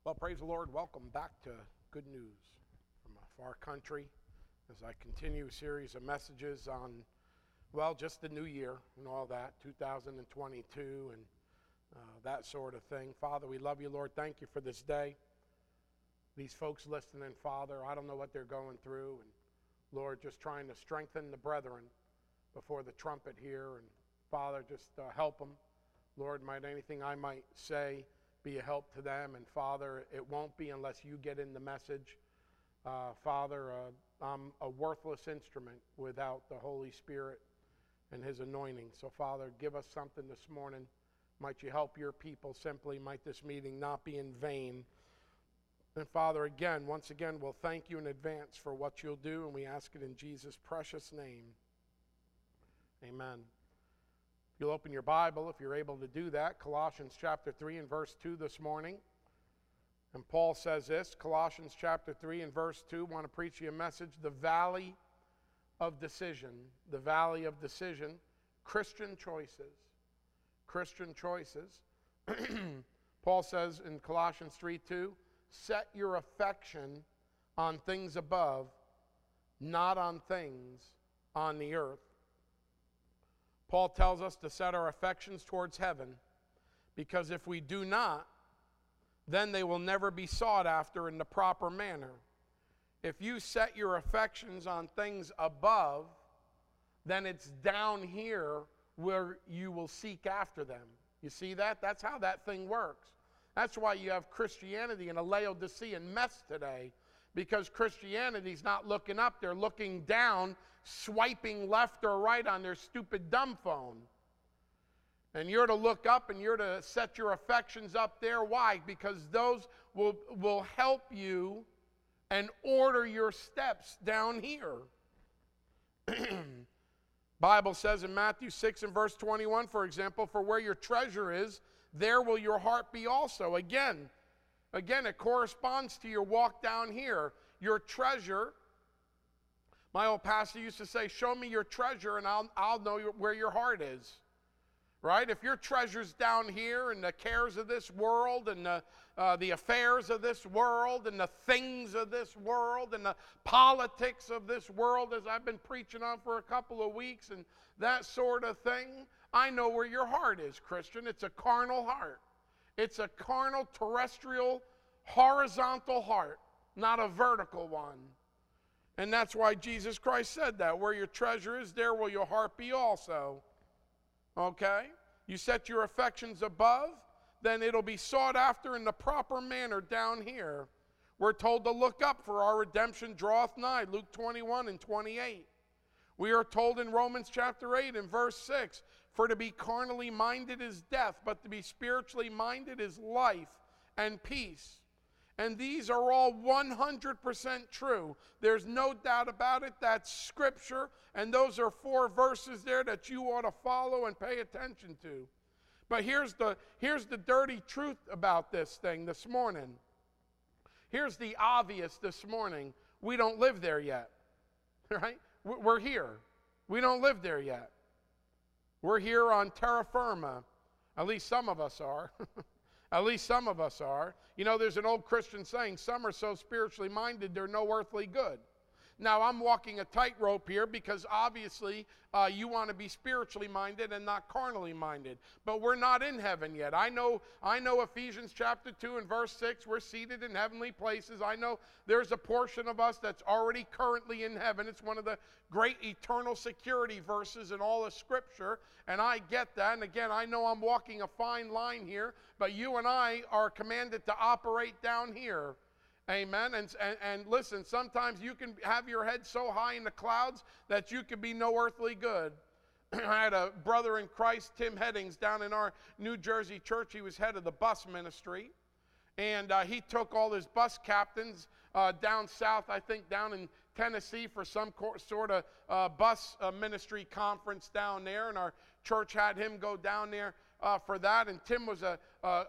Well, praise the Lord. Welcome back to Good News from a far country as I continue a series of messages on, well, just the new year and all that, 2022 and that sort of thing. Father, we love you, Lord. Thank you for this day. These folks listening, Father, I don't know what they're going through. And Lord, just trying to strengthen the brethren before the trumpet here. And Father, just help them. Lord, might anything I might say be a help to them. And Father, it won't be unless you get in the message. Father, I'm a worthless instrument without the Holy Spirit and his anointing. So Father, give us something this morning. Might you help your people simply. Might this meeting not be in vain. And Father, once again, we'll thank you in advance for what you'll do, and we ask it in Jesus' precious name. Amen. If you'll open your Bible, if you're able to do that, Colossians chapter 3 and verse 2 this morning. And Paul says this, Colossians chapter 3 and verse 2, want to preach you a message, the valley of decision. The valley of decision, Christian choices. Christian choices. Paul says in Colossians 3:2, set your affection on things above, not on things on the earth. Paul tells us to set our affections towards heaven, because if we do not, then they will never be sought after in the proper manner. If you set your affections on things above, then it's down here where you will seek after them. You see that? That's how that thing works. That's why you have Christianity in a Laodicean mess today, because Christianity's not looking up, they're looking down, swiping left or right on their stupid dumb phone. And you're to look up and you're to set your affections up there. Why? Because those will help you and order your steps down here. Bible says in Matthew 6 and verse 21, for example, for where your treasure is, there will your heart be also. Again, it corresponds to your walk down here. Your treasure, my old pastor used to say, show me your treasure and I'll know where your heart is. Right? If your treasure's down here and the cares of this world and the affairs of this world and the things of this world and the politics of this world, as I've been preaching on for a couple of weeks and that sort of thing, I know where your heart is, Christian. It's a carnal heart. It's a carnal, terrestrial, horizontal heart, not a vertical one. And that's why Jesus Christ said that. Where your treasure is, there will your heart be also. Okay? You set your affections above, then it'll be sought after in the proper manner down here. We're told to look up, for our redemption draweth nigh, Luke 21 and 28. We are told in Romans chapter 8 and verse 6, for to be carnally minded is death, but to be spiritually minded is life and peace. And these are all 100% true. There's no doubt about it. That's Scripture. And those are 4 verses there that you ought to follow and pay attention to. But here's the dirty truth about this thing this morning. Here's the obvious this morning. We don't live there yet. Right? We're here. We don't live there yet. We're here on terra firma. At least some of us are. At least some of us are. You know, there's an old Christian saying, some are so spiritually minded, they're no earthly good. Now, I'm walking a tightrope here because obviously you want to be spiritually minded and not carnally minded. But we're not in heaven yet. I know Ephesians chapter 2 and verse 6, we're seated in heavenly places. I know there's a portion of us that's already currently in heaven. It's one of the great eternal security verses in all of Scripture. And I get that. And again, I know I'm walking a fine line here. But you and I are commanded to operate down here. Amen. And listen, sometimes you can have your head so high in the clouds that you can be no earthly good. I had a brother in Christ, Tim Headings, down in our New Jersey church. He was head of the bus ministry. And he took all his bus captains down south, I think down in Tennessee, for some sort of bus ministry conference down there. And our church had him go down there for that. And Tim was a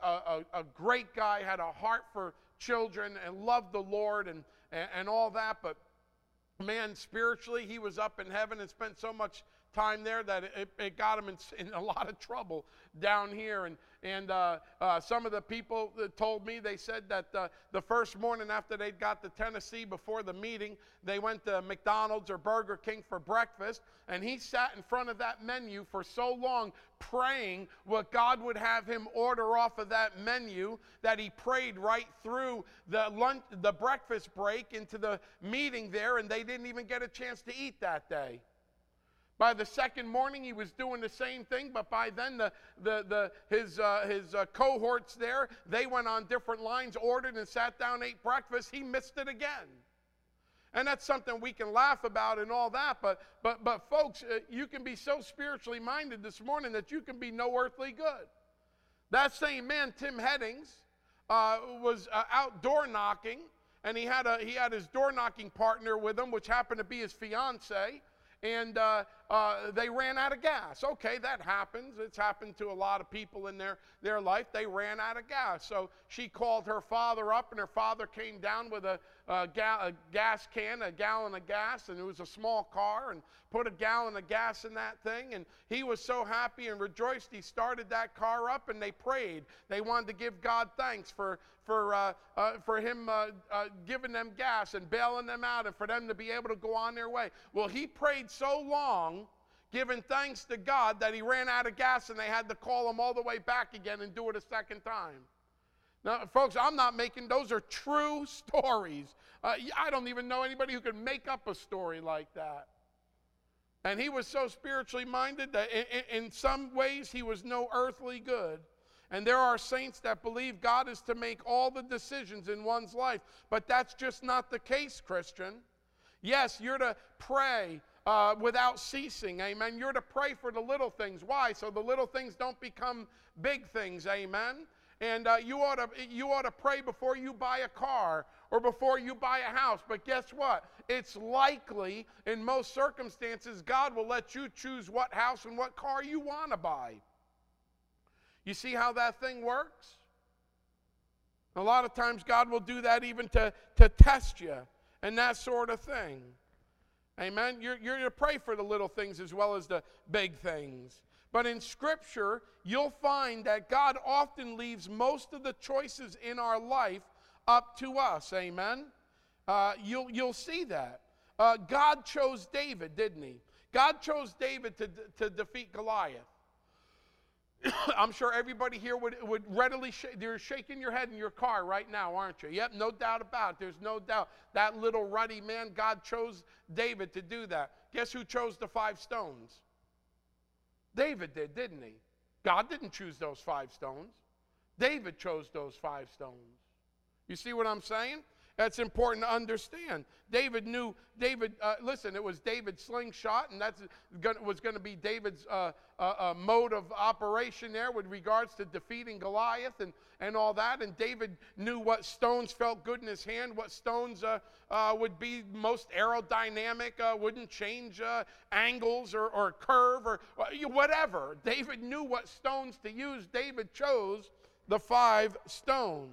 great guy, had a heart for children and loved the Lord and all that. But man, spiritually, he was up in heaven and spent so much time there that it got him in a lot of trouble down here. some of the people that told me, they said that the first morning after they got to Tennessee before the meeting, they went to McDonald's or Burger King for breakfast, and he sat in front of that menu for so long praying what God would have him order off of that menu that he prayed right through the breakfast break into the meeting there, and they didn't even get a chance to eat that day. By the second morning, he was doing the same thing, but by then his cohorts there, they went on different lines, ordered and sat down, ate breakfast. He missed it again. And that's something we can laugh about and all that, but folks, you can be so spiritually minded this morning that you can be no earthly good. That same man, Tim Headings, was out door knocking, and he had his door knocking partner with him, which happened to be his fiance. And they ran out of gas. Okay, that happens. It's happened to a lot of people in their life. They ran out of gas. So she called her father up, and her father came down with a gas can, a gallon of gas, and it was a small car, and put a gallon of gas in that thing. And he was so happy and rejoiced. He started that car up, and they prayed. They wanted to give God thanks for him giving them gas and bailing them out, and for them to be able to go on their way. Well, he prayed so long, giving thanks to God, that he ran out of gas, and they had to call him all the way back again and do it a second time. Now, folks, I'm not making, those are true stories. I don't even know anybody who could make up a story like that. And he was so spiritually minded that in some ways he was no earthly good. And there are saints that believe God is to make all the decisions in one's life. But that's just not the case, Christian. Yes, you're to pray without ceasing, amen. You're to pray for the little things. Why? So the little things don't become big things, amen. And you ought to pray before you buy a car or before you buy a house. But guess what? It's likely, in most circumstances, God will let you choose what house and what car you want to buy. You see how that thing works? A lot of times God will do that even to test you and that sort of thing. Amen? You're to pray for the little things as well as the big things. But in Scripture, you'll find that God often leaves most of the choices in our life up to us. Amen? You'll see that. God chose David, didn't he? God chose David to defeat Goliath. I'm sure everybody here would readily you're shaking your head in your car right now, aren't you? Yep, no doubt about it. There's no doubt. That little ruddy man, God chose David to do that. Guess who chose the 5 stones? David did, didn't he? God didn't choose those 5 stones. David chose those 5 stones. You see what I'm saying? That's important to understand. David knew, listen, it was David's slingshot, and that was going to be David's mode of operation there with regards to defeating Goliath and all that. And David knew what stones felt good in his hand, what stones would be most aerodynamic, wouldn't change angles or curve or whatever. David knew what stones to use. David chose the 5 stones.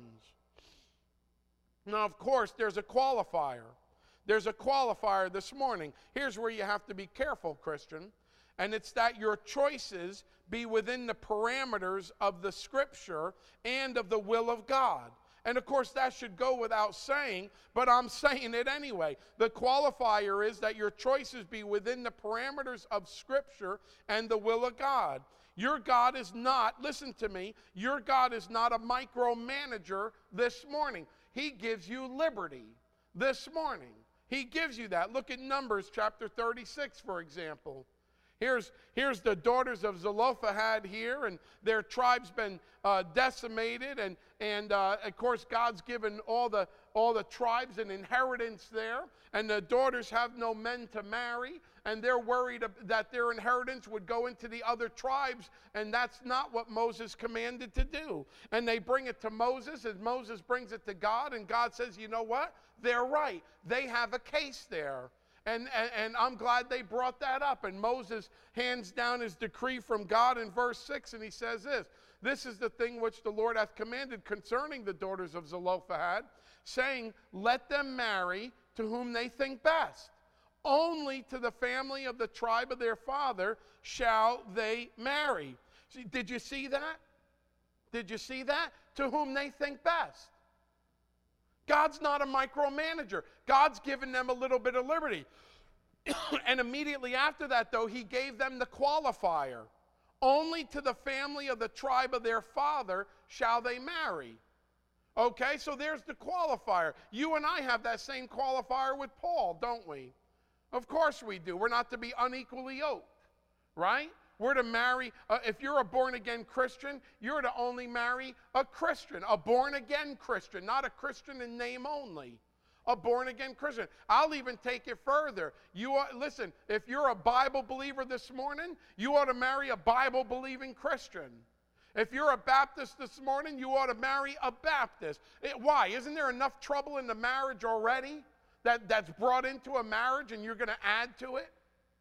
Now, of course, there's a qualifier. There's a qualifier this morning. Here's where you have to be careful, Christian, and it's that your choices be within the parameters of the Scripture and of the will of God. And, of course, that should go without saying, but I'm saying it anyway. The qualifier is that your choices be within the parameters of Scripture and the will of God. Your God is not, listen to me, your God is not a micromanager this morning. He gives you liberty this morning. He gives you that. Look at Numbers chapter 36, for example. Here's the daughters of Zelophehad here, and their tribe's been decimated, and of course God's given all the tribes an inheritance there, and the daughters have no men to marry, and they're worried that their inheritance would go into the other tribes, and that's not what Moses commanded to do. And they bring it to Moses, and Moses brings it to God, and God says, you know what? They're right. They have a case there. And I'm glad they brought that up. And Moses hands down his decree from God in verse 6, and he says this is the thing which the Lord hath commanded concerning the daughters of Zelophehad, saying, let them marry to whom they think best. Only to the family of the tribe of their father shall they marry. See, did you see that? Did you see that? To whom they think best. God's not a micromanager. God's given them a little bit of liberty. And immediately after that, though, he gave them the qualifier. Only to the family of the tribe of their father shall they marry. Okay, so there's the qualifier. You and I have that same qualifier with Paul, don't we? Of course we do. We're not to be unequally yoked, right? We're to marry, if you're a born-again Christian, you're to only marry a Christian, a born-again Christian, not a Christian in name only. A born-again Christian. I'll even take it further. Listen, if you're a Bible believer this morning, you ought to marry a Bible-believing Christian. If you're a Baptist this morning, you ought to marry a Baptist. Why? Isn't there enough trouble in the marriage already that's brought into a marriage and you're going to add to it?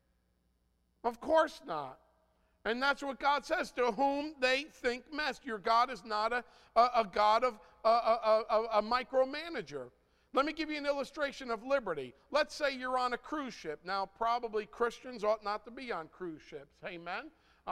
Of course not. And that's what God says, to whom they think best. Your God is not a God of a micromanager. Let me give you an illustration of liberty. Let's say you're on a cruise ship. Now, probably Christians ought not to be on cruise ships. Amen?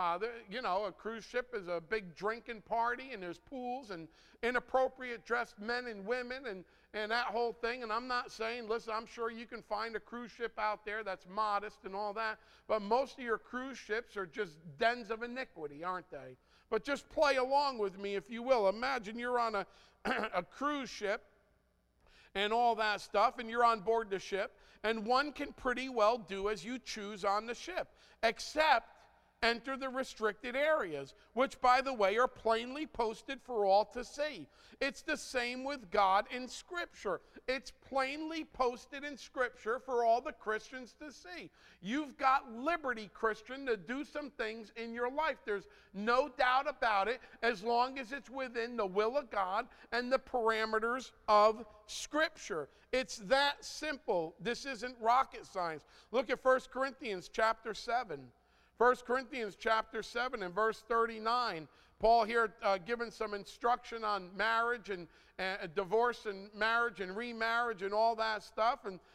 A cruise ship is a big drinking party, and there's pools and inappropriate dressed men and women and that whole thing. And I'm not saying, listen, I'm sure you can find a cruise ship out there that's modest and all that, but most of your cruise ships are just dens of iniquity, aren't they? But just play along with me, if you will. Imagine you're on a cruise ship and all that stuff, and you're on board the ship, and one can pretty well do as you choose on the ship, except enter the restricted areas, which, by the way, are plainly posted for all to see. It's the same with God in Scripture. It's plainly posted in Scripture for all the Christians to see. You've got liberty, Christian, to do some things in your life. There's no doubt about it, as long as it's within the will of God and the parameters of Scripture. It's that simple. This isn't rocket science. Look at 1 Corinthians chapter 7. 1 Corinthians chapter 7 and verse 39. Paul here giving some instruction on marriage and divorce and marriage and remarriage and all that stuff.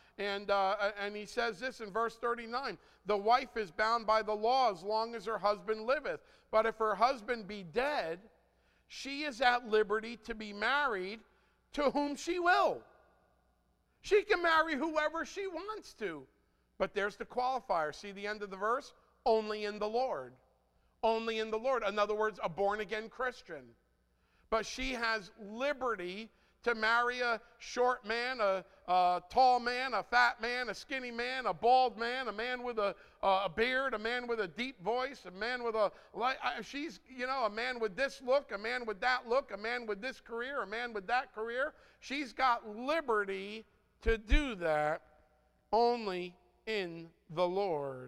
And he says this in verse 39. The wife is bound by the law as long as her husband liveth. But if her husband be dead, she is at liberty to be married to whom she will. She can marry whoever she wants to. But there's the qualifier. See the end of the verse? Only in the Lord. Only in the Lord. In other words, a born-again Christian. But she has liberty to marry a short man, a tall man, a fat man, a skinny man, a bald man, a man with a beard, a man with a deep voice, a man with a man with this look, a man with that look, a man with this career, a man with that career. She's got liberty to do that only in the Lord.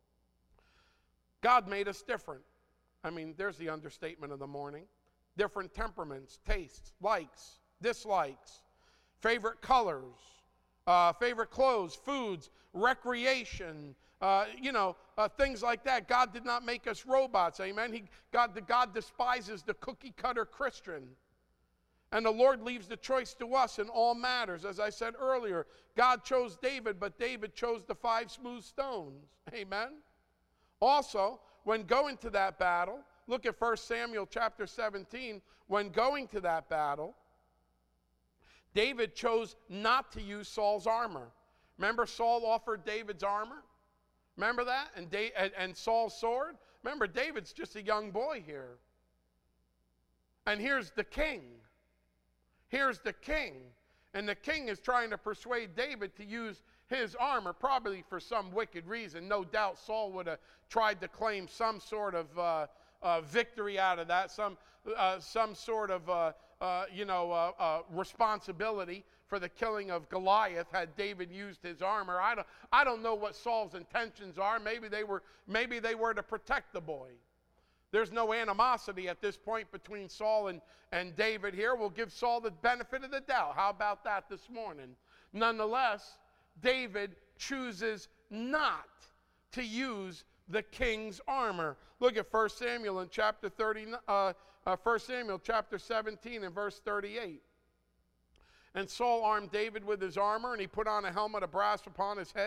God made us different. I mean, there's the understatement of the morning. Different temperaments, tastes, likes, dislikes, favorite colors, favorite clothes, foods, recreation, things like that. God did not make us robots, amen? God despises the cookie-cutter Christian. And the Lord leaves the choice to us in all matters. As I said earlier, God chose David, but David chose the 5 smooth stones, amen? Also, when going to that battle, look at 1 Samuel chapter 17. When going to that battle, David chose not to use Saul's armor. Remember Saul offered David's armor? Remember that? And Saul's sword? Remember, David's just a young boy here. And here's the king. Here's the king. And the king is trying to persuade David to use his armor, probably for some wicked reason. No doubt Saul would have tried to claim some sort of victory out of that, some sort of responsibility for the killing of Goliath had David used his armor. I don't know what Saul's intentions are. Maybe they were to protect the boy. There's no animosity at this point between Saul and David here. We'll give Saul the benefit of the doubt. How about that this morning? Nonetheless, David chooses not to use the king's armor. Look at 1 Samuel in chapter 1 Samuel chapter 17 and verse 38. And Saul armed David with his armor, and he put on a helmet of brass upon his head.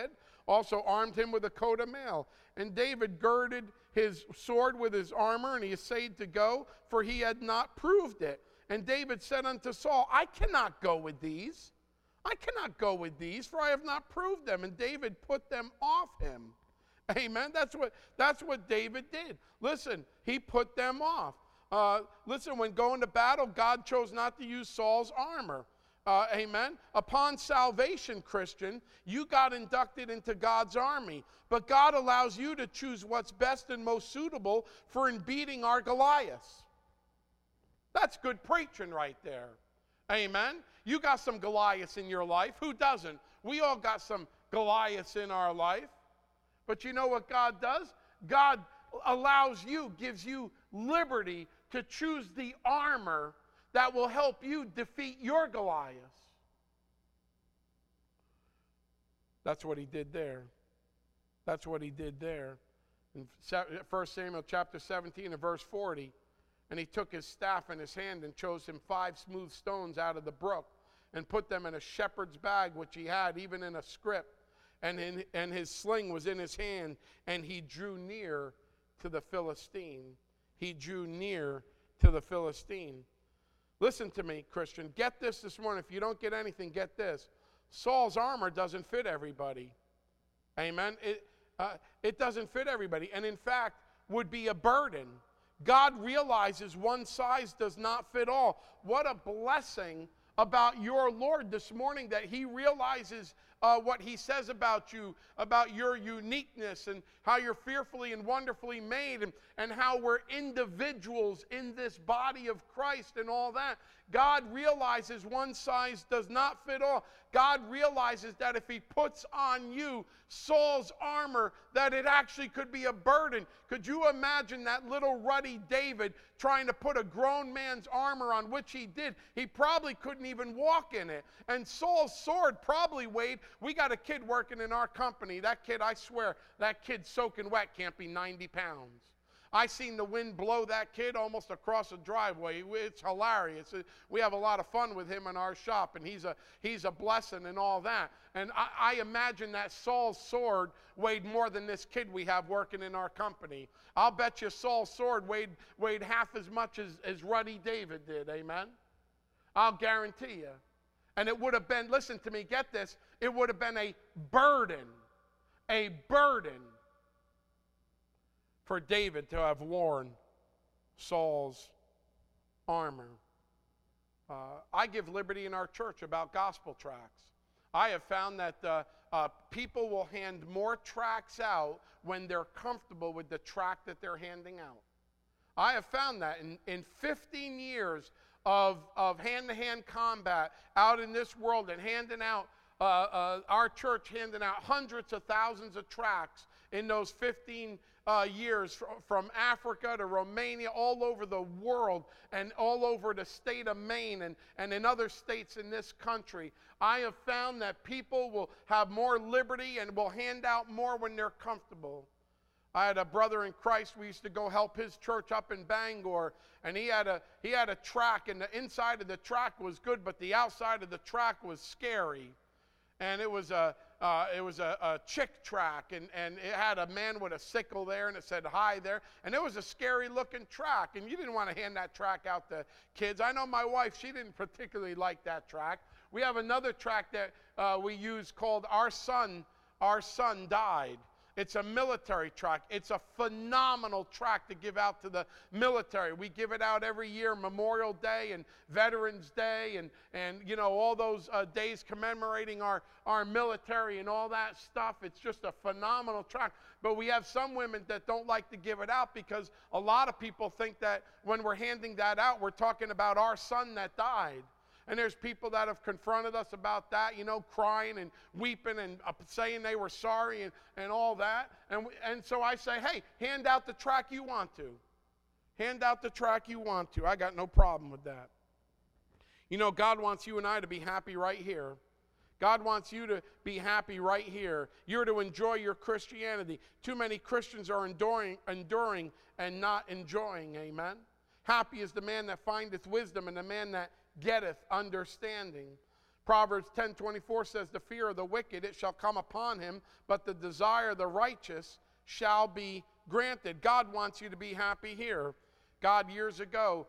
also armed him with a coat of mail. And David girded his sword with his armor, and he essayed to go, for he had not proved it. And David said unto Saul, I cannot go with these. I cannot go with these, for I have not proved them. And David put them off him. Amen. That's what David did. Listen, he put them off. Listen, when going to battle, God chose not to use Saul's armor. Amen. Upon salvation, Christian, you got inducted into God's army. But God allows you to choose what's best and most suitable for beating our Goliaths. That's good preaching right there. Amen. You got some Goliaths in your life. Who doesn't? We all got some Goliaths in our life. But you know what God does? God allows you, gives you liberty to choose the armor that will help you defeat your Goliaths. That's what he did there. That's what he did there. In 1 Samuel chapter 17 and verse 40, and he took his staff in his hand and chose him 5 smooth stones out of the brook and put them in a shepherd's bag which he had, even in a scrip. And his sling was in his hand, and he drew near to the Philistine. He drew near to the Philistine. Listen to me, Christian. Get this morning. If you don't get anything, get this. Saul's armor doesn't fit everybody. Amen? It doesn't fit everybody, and in fact, would be a burden. God realizes one size does not fit all. What a blessing about your Lord this morning that he realizes what he says about you, about your uniqueness, and how you're fearfully and wonderfully made, and how we're individuals in this body of Christ and all that. God realizes one size does not fit all. God realizes that if he puts on you Saul's armor, that it actually could be a burden. Could you imagine that little ruddy David trying to put a grown man's armor on, which he did? He probably couldn't even walk in it. And Saul's sword probably weighed, we got a kid working in our company. That kid, I swear, that kid soaking wet can't be 90 pounds. I seen the wind blow that kid almost across the driveway. It's hilarious. We have a lot of fun with him in our shop, and he's a blessing and all that. And I imagine that Saul's sword weighed more than this kid we have working in our company. I'll bet you Saul's sword weighed half as much as Ruddy David did. Amen? I'll guarantee you. And it would have been, listen to me, get this, it would have been a burden for David to have worn Saul's armor. I give liberty in our church about gospel tracts. I have found that people will hand more tracts out when they're comfortable with the tract that they're handing out. I have found that in 15 years of hand-to-hand combat out in this world, and handing out, our church handing out hundreds of thousands of tracts in those 15 years, from Africa to Romania, all over the world, and all over the state of Maine, and in other states in this country. I have found that people will have more liberty and will hand out more when they're comfortable. I had a brother in Christ. We used to go help his church up in Bangor, and he had a track, and the inside of the track was good, but the outside of the track was scary. And it was a chick track, and it had a man with a sickle there, and it said hi there, and it was a scary looking track, and you didn't want to hand that track out to kids. I know my wife, she didn't particularly like that track. We have another track that we use called Our Son Died. It's a military track. It's a phenomenal track to give out to the military. We give it out every year, Memorial Day and Veterans Day, and you know, all those days commemorating our military and all that stuff. It's just a phenomenal track. But we have some women that don't like to give it out, because a lot of people think that when we're handing that out, we're talking about our son that died. And there's people that have confronted us about that, you know, crying and weeping and saying they were sorry and all that. And so I say, hey, hand out the track you want to. Hand out the track you want to. I got no problem with that. You know, God wants you and I to be happy right here. God wants you to be happy right here. You're to enjoy your Christianity. Too many Christians are enduring and not enjoying. Amen? Happy is the man that findeth wisdom, and the man that getteth understanding. Proverbs 10:24 says, the fear of the wicked, it shall come upon him, but the desire of the righteous shall be granted. God wants you to be happy here. God, years ago,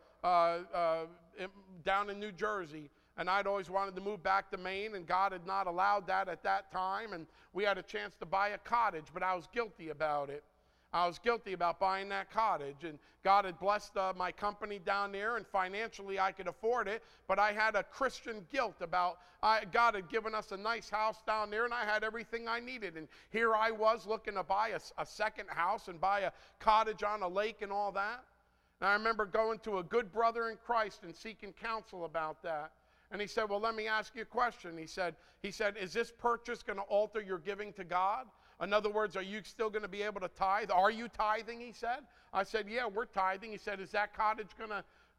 down in New Jersey, and I'd always wanted to move back to Maine, and God had not allowed that at that time, and we had a chance to buy a cottage, but I was guilty about it. I was guilty about buying that cottage, and God had blessed my company down there, and financially I could afford it, but I had a Christian guilt about God had given us a nice house down there, and I had everything I needed, and here I was looking to buy a second house and buy a cottage on a lake and all that. And I remember going to a good brother in Christ and seeking counsel about that. And he said, well, let me ask you a question. He said, is this purchase going to alter your giving to God? In other words, are you still going to be able to tithe? Are you tithing, he said. I said, yeah, we're tithing. He said, is that cottage going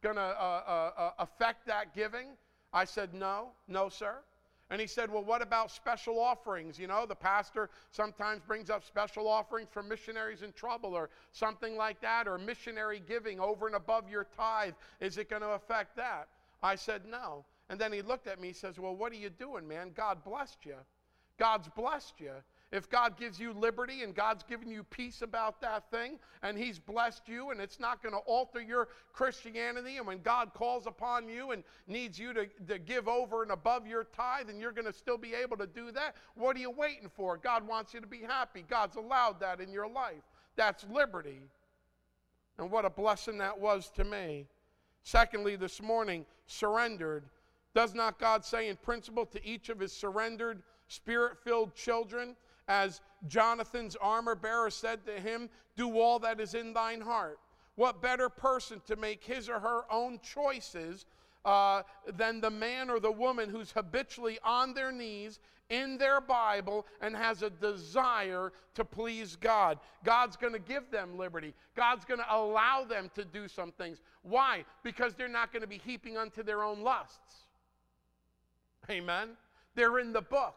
to affect that giving? I said, no, sir. And he said, well, what about special offerings? You know, the pastor sometimes brings up special offerings for missionaries in trouble or something like that, or missionary giving over and above your tithe. Is it going to affect that? I said, no. And then he looked at me, he says, well, what are you doing, man? God blessed you. God's blessed you. If God gives you liberty and God's given you peace about that thing, and he's blessed you, and it's not going to alter your Christianity, and when God calls upon you and needs you to give over and above your tithe, and you're going to still be able to do that, what are you waiting for? God wants you to be happy. God's allowed that in your life. That's liberty. And what a blessing that was to me. Secondly, this morning, surrendered. Does not God say in principle to each of his surrendered, spirit-filled children, as Jonathan's armor bearer said to him, do all that is in thine heart? What better person to make his or her own choices than the man or the woman who's habitually on their knees in their Bible and has a desire to please God? God's going to give them liberty. God's going to allow them to do some things. Why? Because they're not going to be heaping unto their own lusts. Amen? They're in the book.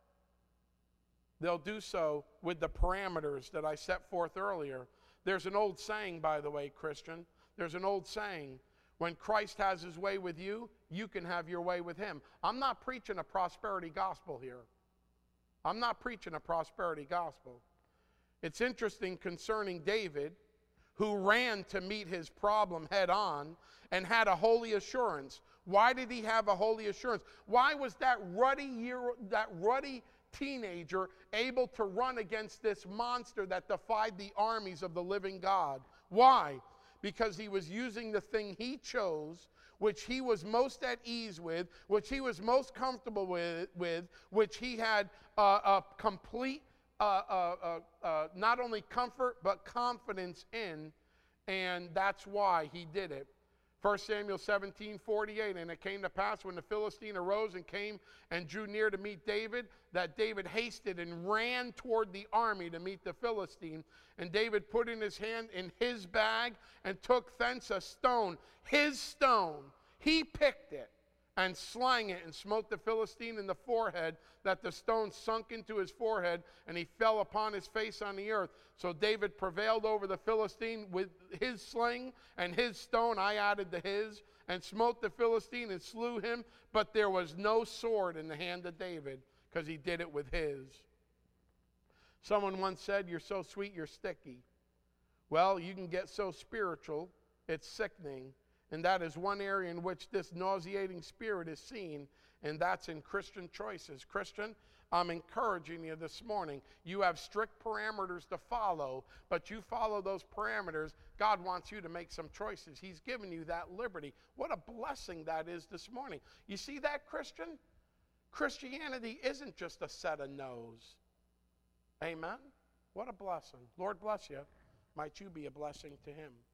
They'll do so with the parameters that I set forth earlier. There's an old saying, by the way, Christian. There's an old saying. When Christ has his way with you, you can have your way with him. I'm not preaching a prosperity gospel here. I'm not preaching a prosperity gospel. It's interesting concerning David, who ran to meet his problem head on and had a holy assurance. Why did he have a holy assurance? Why was that ruddy teenager able to run against this monster that defied the armies of the living God? Why? Because he was using the thing he chose, which he was most at ease with, which he was most comfortable with which he had a complete not only comfort but confidence in, and that's why he did it. 1 Samuel 17:48, and it came to pass when the Philistine arose and came and drew near to meet David, that David hasted and ran toward the army to meet the Philistine. And David put in his hand in his bag and took thence a stone, his stone. He picked it and slang it and smote the Philistine in the forehead, that the stone sunk into his forehead, and he fell upon his face on the earth. So David prevailed over the Philistine with his sling and his stone, I added to his, and smote the Philistine and slew him. But there was no sword in the hand of David, because he did it with his. Someone once said, you're so sweet, you're sticky. Well, you can get so spiritual, it's sickening. And that is one area in which this nauseating spirit is seen, and that's in Christian choices. Christian, I'm encouraging you this morning. You have strict parameters to follow, but you follow those parameters. God wants you to make some choices. He's given you that liberty. What a blessing that is this morning. You see that, Christian? Christianity isn't just a set of no's. Amen? What a blessing. Lord bless you. Might you be a blessing to him.